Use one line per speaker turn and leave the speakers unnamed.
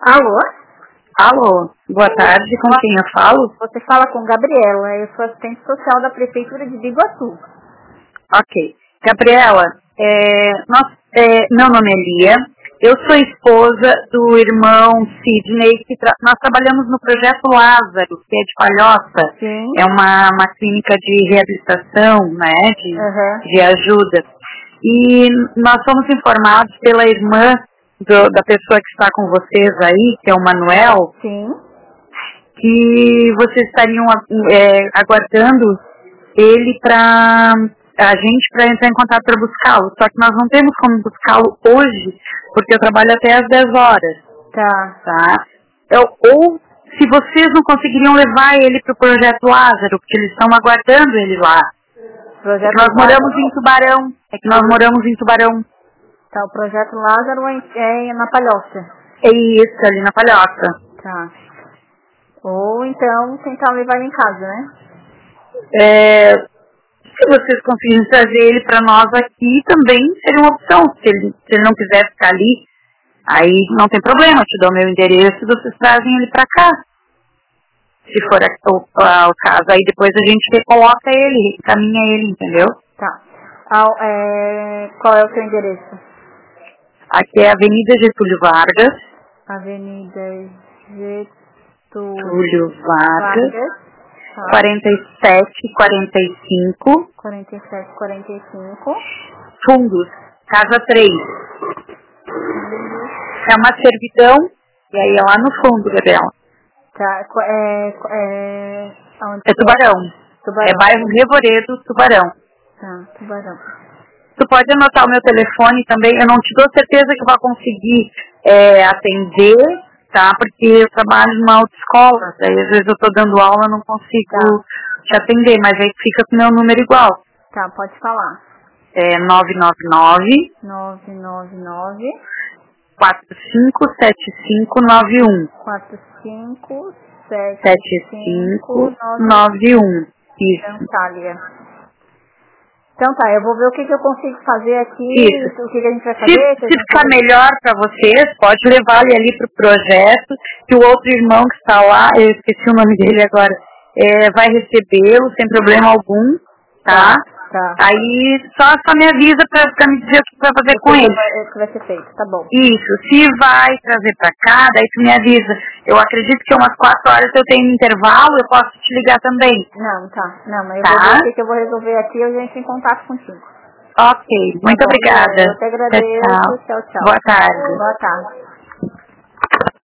Alô?
Alô, boa tarde, com quem eu falo?
Você fala com Gabriela, eu sou assistente social da Prefeitura de Biguaçu.
Ok. Gabriela, meu nome é Lia, eu sou esposa do irmão Sidney, nós trabalhamos no Projeto Lázaro, que é de Palhoça.
Sim.
É uma clínica de reabilitação, né, de ajuda. E nós fomos informados pela irmã da pessoa que está com vocês aí, que é o Manuel,
Sim.
que vocês estariam aguardando ele para entrar em contato para buscá-lo. Só que nós não temos como buscá-lo hoje, porque eu trabalho até às 10 horas.
Tá.
Ou se vocês não conseguiriam levar ele para o Projeto Lázaro, porque eles estão aguardando ele lá. Nós moramos em Tubarão.
Tá, o Projeto Lázaro é na Palhoça.
É isso, ali na Palhoça.
Tá. Ou então tentar levar ele em casa, né?
Se vocês conseguirem trazer ele para nós aqui, também seria uma opção. Se ele não quiser ficar ali, aí não tem problema, eu te dou meu endereço e vocês trazem ele para cá. Se for o caso, aí depois a gente recoloca ele, encaminha ele, entendeu?
Tá. Qual é o seu endereço?
Aqui é Avenida Getúlio Vargas.
Avenida
Getúlio Vargas.
4745.
Fundos, casa 3. É uma servidão, e aí é lá no fundo, Gabriela.
Tá, onde
é Tubarão. É bairro Revoredo, Tubarão.
Tá, Tubarão.
Tu pode anotar o meu telefone também, eu não te dou certeza que vou conseguir atender, tá? Porque eu trabalho numa autoescola, daí às vezes eu tô dando aula, não consigo te atender, mas aí fica com o meu número igual.
Tá, pode falar.
É 999 457591. 457591. Isso.
Então tá, eu vou ver o que eu consigo fazer aqui.
Isso.
O que a gente vai fazer.
Se ficar melhor para vocês, pode levar ele ali pro projeto, que o outro irmão que está lá, eu esqueci o nome dele agora, vai recebê-lo sem problema algum, tá?
Tá.
Aí só me avisa pra me dizer o que vai fazer com ele.
O que vai ser feito, tá bom.
Isso, se vai trazer pra cá, daí tu me avisa. Eu acredito que umas 4 horas eu tenho um intervalo, eu posso te ligar também.
Não, tá. Não, mas eu vou ver o que eu vou resolver aqui e eu entro em contato contigo.
Ok, muito obrigada.
Eu te agradeço. Tchau.
Boa tarde.
Boa tarde.